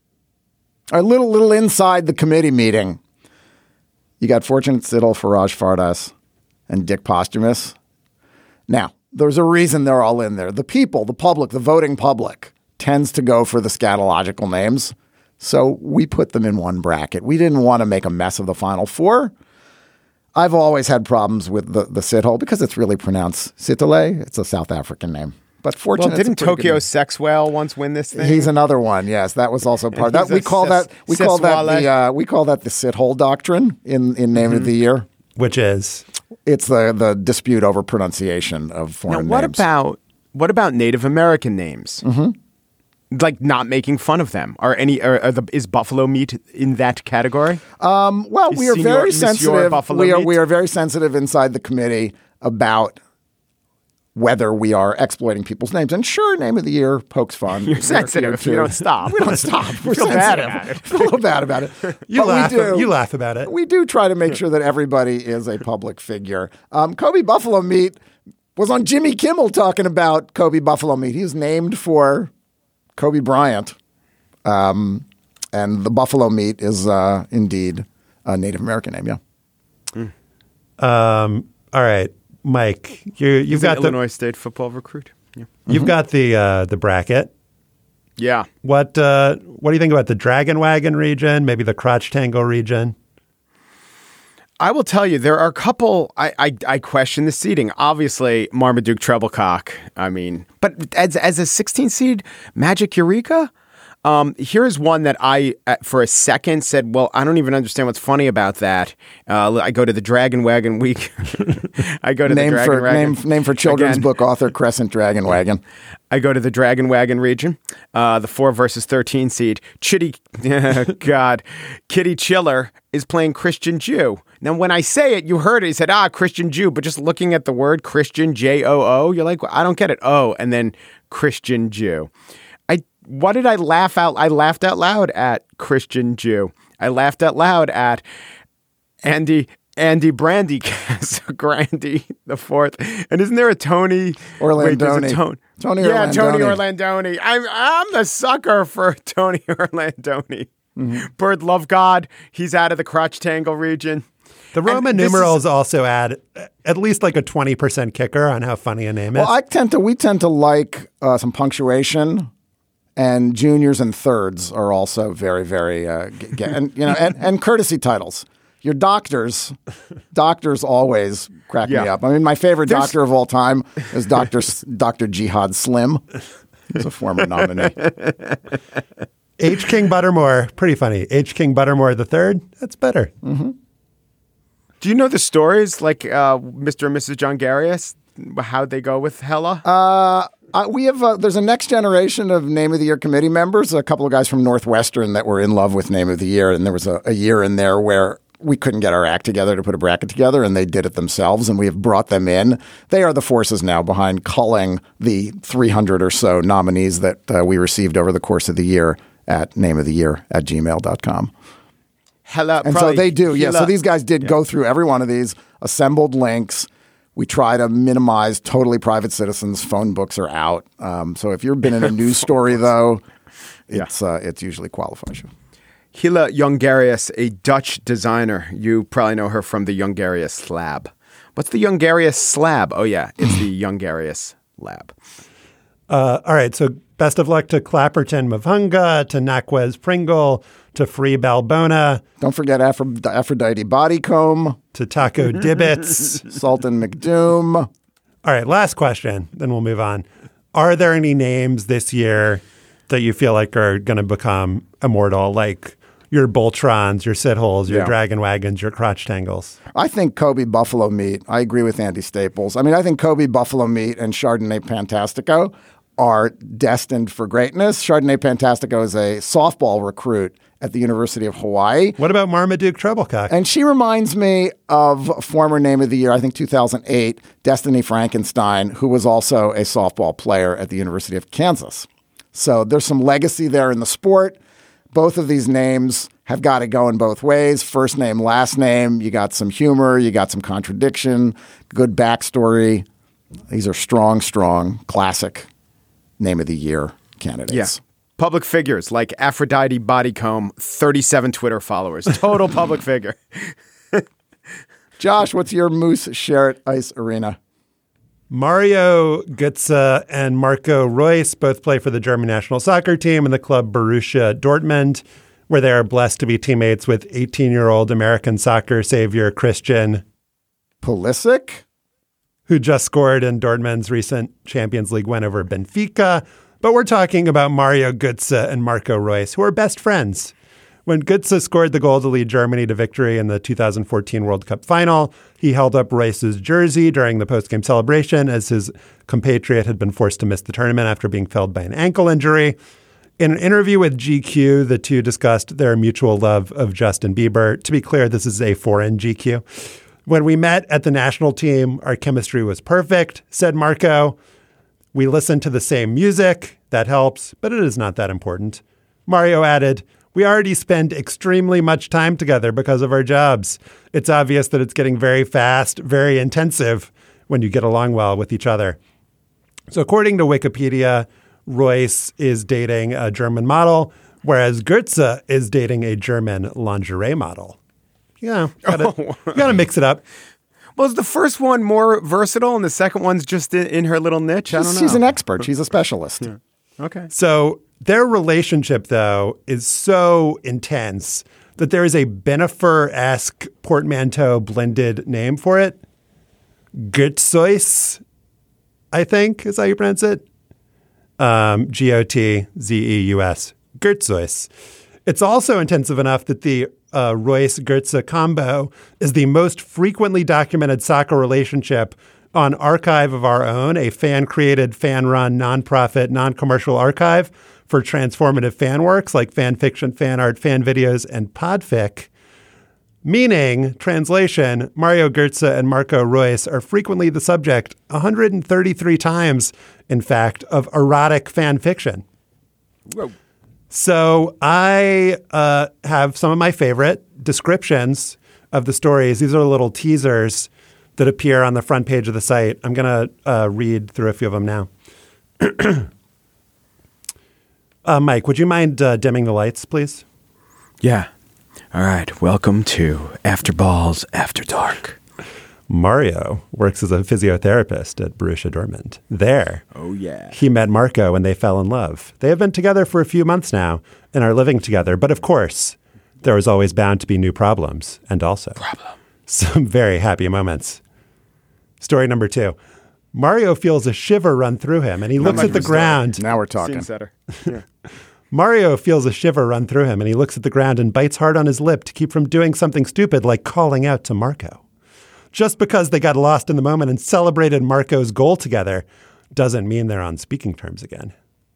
A little inside the committee meeting. You got Fortunate Sithole, Faraj Fartass, and Dick Posthumous. Now, there's a reason they're all in there. The people, the public, the voting public tends to go for the scatological names. So we put them in one bracket. We didn't want to make a mess of the Final Four. I've always had problems with the Sithole because it's really pronounced Sithole. It's a South African name. But fortunately, didn't Tokyo Sex Whale once win this thing? He's another one. Yes, that was also part of that. We call that the Sithole doctrine in Name of the Year, which is it's the dispute over pronunciation of foreign names. What about Native American names? Mm-hmm. Like not making fun of them? Is buffalo meat in that category? Well, we are very sensitive. We are very sensitive inside the committee about whether we are exploiting people's names. And sure, name of the year pokes fun. You're sensitive if you don't stop. We don't stop. We're feel sensitive. bad about it. Feel a little bad about it. You laugh about it. We do try to make sure that everybody is a public figure. Kobe Buffalo Meat was on Jimmy Kimmel talking about Kobe Buffalo Meat. He was named for Kobe Bryant. And the buffalo meat is indeed a Native American name, All right, Mike, you've got the Illinois State football recruit. Yeah. You've got the bracket. Yeah. What do you think about the Dragon Wagon region? Maybe the Crotch Tangle region? I will tell you, there are a couple. I question the seeding. Obviously, Marmaduke Treblecock. I mean, but as a 16 seed, Magic Eureka. Here's one that I, for a second, said, well, I don't even understand what's funny about that. I go to the Dragon Wagon week. I go to the Dragon Wagon. Name for children's book author, Crescent Dragon Wagon. I go to the Dragon Wagon region, the 4 versus 13 seed. Kitty Chiller is playing Christian Jew. Now, when I say it, you heard it. He said, Christian Jew. But just looking at the word Christian, J-O-O, you're like, well, I don't get it. Oh, and then Christian Jew. What did I laugh out? I laughed out loud at Christian Jew. I laughed out loud at Andy Brandy Grandy the fourth. And isn't there a Tony Orlandoni? Tony Orlandoni. I'm the sucker for Tony Orlandoni. Mm-hmm. Bird Love God. He's out of the Crotch Tangle region. The Roman numerals also add at least like a 20% kicker on how funny a name is. Well, we tend to like some punctuation. And juniors and thirds are also very, very, and courtesy titles. Your doctors always crack me up. I mean, my favorite doctor of all time is Dr. Jihad Slim. He's a former nominee. H. King Buttermore, pretty funny. H. King Buttermore III, that's better. Mm-hmm. Do you know the stories like Mr. and Mrs. John Garius? How'd they go with Hella? We have there's a next generation of Name of the Year committee members, a couple of guys from Northwestern that were in love with Name of the Year. And there was a year in there where we couldn't get our act together to put a bracket together, and they did it themselves. And we have brought them in. They are the forces now behind culling the 300 or so nominees that we received over the course of the year at nameoftheyear@gmail.com. Hella, and so they do. Yeah. So these guys did go through every one of these, assembled links. We try to minimize totally private citizens. Phone books are out. So if you've been in a news story, though, it's usually qualifies you. Hilla Jongerius, a Dutch designer. You probably know her from the Jongerius slab. What's the Jongerius slab? Oh, yeah, it's the Jongerius lab. All right, so best of luck to Clapperton Mavunga, to Naquez Pringle, to Free Balbona. Don't forget Aphrodite Bodycomb. To Taco Dibbits. Sultan McDoom. All right, last question, then we'll move on. Are there any names this year that you feel like are going to become immortal, like your Boltrons, your Sitholes, your Dragon Wagons, your Crotch Tangles? I think Kobe Buffalo Meat. I agree with Andy Staples. I mean, I think Kobe Buffalo Meat and Chardonnay Pantastico are destined for greatness. Chardonnay Pantastico is a softball recruit at the University of Hawaii. What about Marmaduke Treblecock? And she reminds me of former Name of the Year, I think 2008, Destiny Frankenstein, who was also a softball player at the University of Kansas. So there's some legacy there in the sport. Both of these names have got it going both ways. First name, last name. You got some humor. You got some contradiction, good backstory. These are strong, classic Name of the Year candidates. Yeah. Public figures like Aphrodite Bodycomb, 37 Twitter followers. Total public figure. Josh, what's your Moose Sherritt Ice Arena? Mario Götze and Marco Reus both play for the German national soccer team and the club Borussia Dortmund, where they are blessed to be teammates with 18-year-old American soccer savior Christian Pulisic, who just scored in Dortmund's recent Champions League win over Benfica. But we're talking about Mario Götze and Marco Reus, who are best friends. When Götze scored the goal to lead Germany to victory in the 2014 World Cup final, he held up Reus's jersey during the post-game celebration as his compatriot had been forced to miss the tournament after being felled by an ankle injury. In an interview with GQ, the two discussed their mutual love of Justin Bieber. To be clear, this is a foreign GQ. When we met at the national team, our chemistry was perfect, said Marco. We listened to the same music. That helps, but it is not that important. Mario added, we already spend extremely much time together because of our jobs. It's obvious that it's getting very fast, very intensive when you get along well with each other. So according to Wikipedia, Royce is dating a German model, whereas Goetze is dating a German lingerie model. Yeah, gotta mix it up. Well, is the first one more versatile and the second one's just in her little niche? I don't know. She's an expert. She's a specialist. Yeah. Okay. So their relationship, though, is so intense that there is a Bennifer-esque portmanteau blended name for it. Goetzeus, I think is how you pronounce it. Gotzeus. Goetzeus. It's also intensive enough that the Royce-Goetze combo is the most frequently documented soccer relationship on Archive of Our Own, a fan-created, fan-run, nonprofit, non-commercial archive for transformative fan works like fan fiction, fan art, fan videos, and podfic. Meaning, translation, Mario Goetze and Marco Royce are frequently the subject, 133 times, in fact, of erotic fan fiction. Whoa. So I have some of my favorite descriptions of the stories. These are little teasers that appear on the front page of the site. I'm going to read through a few of them now. Mike, would you mind dimming the lights, please? Yeah. All right. Welcome to After Balls After Dark. Mario works as a physiotherapist at Borussia Dortmund. There, oh yeah, he met Marco when they fell in love. They have been together for a few months now and are living together. But of course, there is always bound to be new problems and also some very happy moments. Story number 2. Mario feels a shiver run through him and he looks at the ground. Now we're talking. Yeah. Mario feels a shiver run through him and he looks at the ground and bites hard on his lip to keep from doing something stupid like calling out to Marco. Just because they got lost in the moment and celebrated Marco's goal together doesn't mean they're on speaking terms again.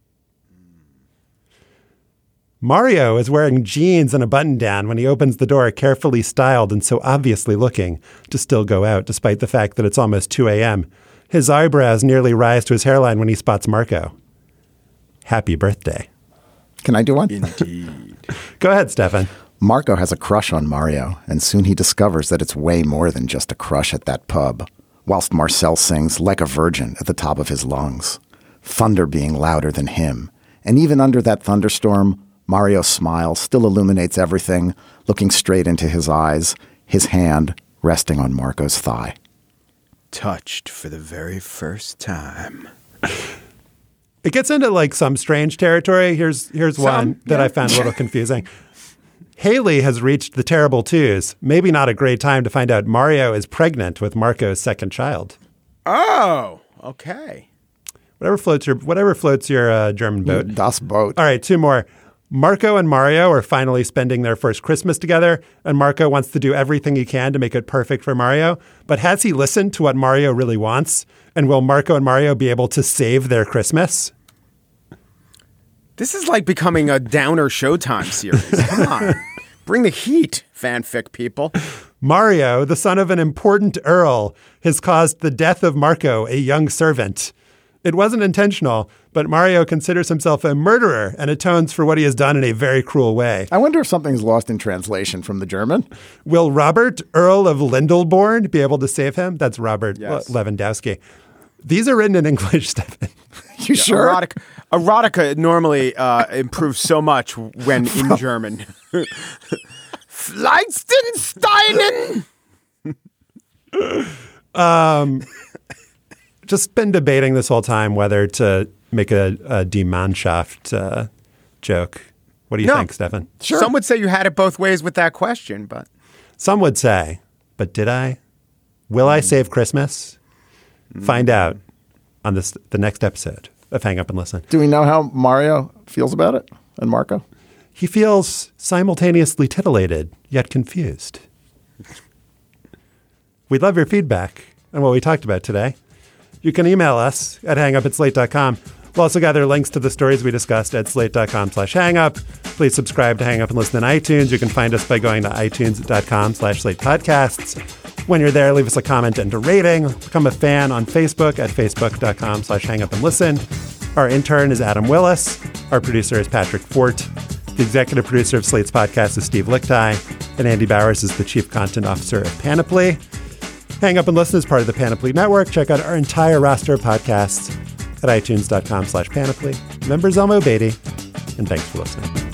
Mario is wearing jeans and a button-down when he opens the door, carefully styled and so obviously looking to still go out, despite the fact that it's almost 2 a.m. His eyebrows nearly rise to his hairline when he spots Marco. Happy birthday. Can I do one? Indeed. Go ahead, Stefan. Marco has a crush on Mario, and soon he discovers that it's way more than just a crush at that pub, whilst Marcel sings Like a Virgin at the top of his lungs, thunder being louder than him. And even under that thunderstorm, Mario's smile still illuminates everything, looking straight into his eyes, his hand resting on Marco's thigh. Touched for the very first time. It gets into like some strange territory. Here's one that I found a little confusing. Haley has reached the terrible twos. Maybe not a great time to find out Mario is pregnant with Marco's second child. Oh, okay. Whatever floats your German boat. Das Boot. All right, 2 more. Marco and Mario are finally spending their first Christmas together, and Marco wants to do everything he can to make it perfect for Mario. But has he listened to what Mario really wants? And will Marco and Mario be able to save their Christmas? This is like becoming a downer Showtime series. Come on. Bring the heat, fanfic people. Mario, the son of an important earl, has caused the death of Marco, a young servant. It wasn't intentional, but Mario considers himself a murderer and atones for what he has done in a very cruel way. I wonder if something's lost in translation from the German. Will Robert, Earl of Lindelborn, be able to save him? That's Robert Lewandowski. These are written in English, Stefan. You sure? Erotica normally improves so much when in German. Fleistensteinen! Just been debating this whole time whether to make a Die Mannschaft joke. What do you think, Stefan? Sure. Some would say you had it both ways with that question, but... Some would say, but did I? Will I save Christmas? Find out on the next episode of Hang Up and Listen. Do we know how Mario feels about it and Marco? He feels simultaneously titillated, yet confused. We'd love your feedback on what we talked about today. You can email us at hangup@slate.com, We'll also gather links to the stories we discussed at slate.com/hangup. Please subscribe to Hang Up and Listen in iTunes. You can find us by going to itunes.com/slatepodcasts. When you're there, leave us a comment and a rating. Become a fan on Facebook at facebook.com/hangupandlisten. Our intern is Adam Willis. Our producer is Patrick Fort. The executive producer of Slate's podcast is Steve Lichtai. And Andy Bowers is the chief content officer of Panoply. Hang Up and Listen is part of the Panoply Network. Check out our entire roster of podcasts at itunes.com/panoply. Remember Zelma Obeidi, and thanks for listening.